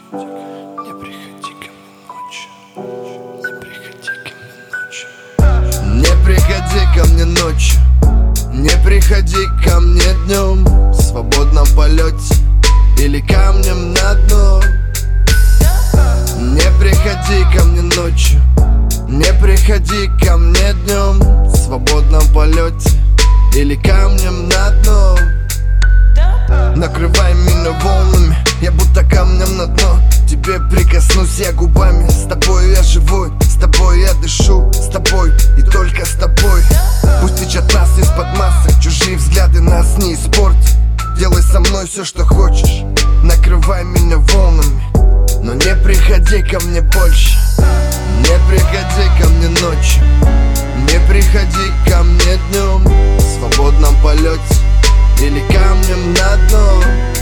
Не приходи ко мне ночью. Не приходи ко мне ночью. Не приходи ко мне ночью. Не приходи ко мне днем в свободном полете или камнем на дно. Не приходи ко мне ночью. Не приходи ко мне днем в свободном полете или камнем на дно. Накрывай меня волнами, я будто камнем на дно. Тебе прикоснусь я губами. С тобой я живой, с тобой я дышу, с тобой и только с тобой. Пусть течет нас из-под масок, чужие взгляды нас не испортят. Делай со мной все, что хочешь, накрывай меня волнами, но не приходи ко мне больше. Не приходи ко мне ночью. Не приходи ко мне днем в свободном полете или камнем на дно.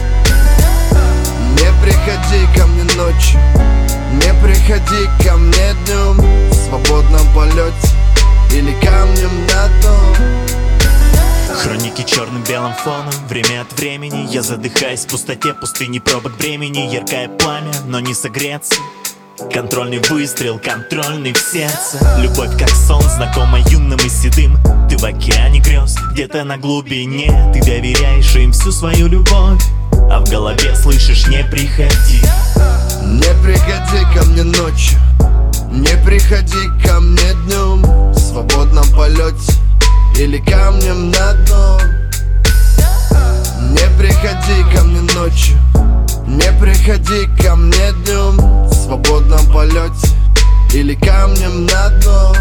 Не приходи ко мне ночью. Не приходи ко мне днем в свободном полете или камнем на дно. Хроники черным-белым фоном. Время от времени я задыхаюсь в пустоте пустыни пробок бремени. Яркое пламя, но не согреться. Контрольный выстрел, контрольный в сердце. Любовь как сон, знакома юным и седым. Ты в океане грез, где-то на глубине. Ты доверяешь им всю свою любовь, а в голове слышишь: не приходи. Не приходи ко мне ночью. Не приходи ко мне днем в свободном полете или камнем на дно. Не приходи ко мне ночью. Не приходи ко мне днем в свободном полете или камнем на дно.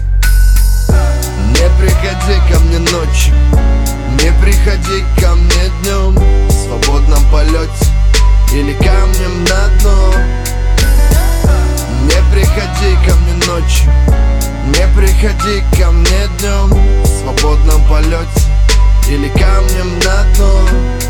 Не приходи ко мне ночью. Не приходи ко мне днем в свободном полете или камнем на дно. Не приходи ко мне ночью. Не приходи ко мне днем в свободном полете или камнем на дно.